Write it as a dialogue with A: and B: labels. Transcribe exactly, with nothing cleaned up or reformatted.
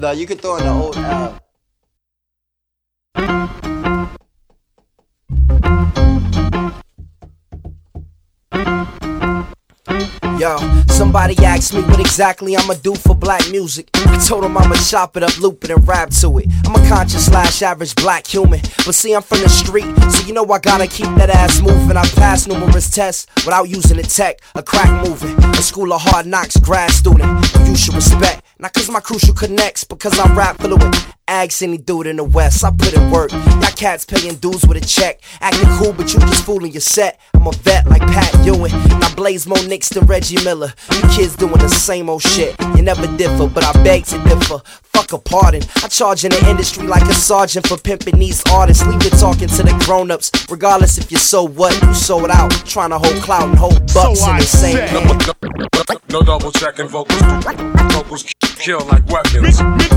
A: No, you can throw in the old L.
B: Yo, somebody asked me what exactly I'ma do for black music. I told them I'ma chop it up, loop it, and rap to it. I'm a conscious slash average black human, but see I'm from the street, so you know I gotta keep that ass moving. I passed numerous tests without using the tech, a crack moving, a school of hard knocks grad student, who you should respect. Not cause my crucial connects, because I rap fluent. Ask any dude in the West, I put in work. Y'all cats paying dues with a check, acting cool but you just fooling your set. I'm a vet like Pat Ewing, and I blaze more Knicks than Reggie Miller. You kids doing the same old shit, you never differ, but I beg to differ. Fuck a pardon, I charge in the industry like a sergeant for pimping these artists. Leave it talking to the grown-ups, regardless if you sold what, you sold out. Trying to hold clout and hold bucks so in the same hand.
C: No, no, no double checking vocals, vocals kill like weapons.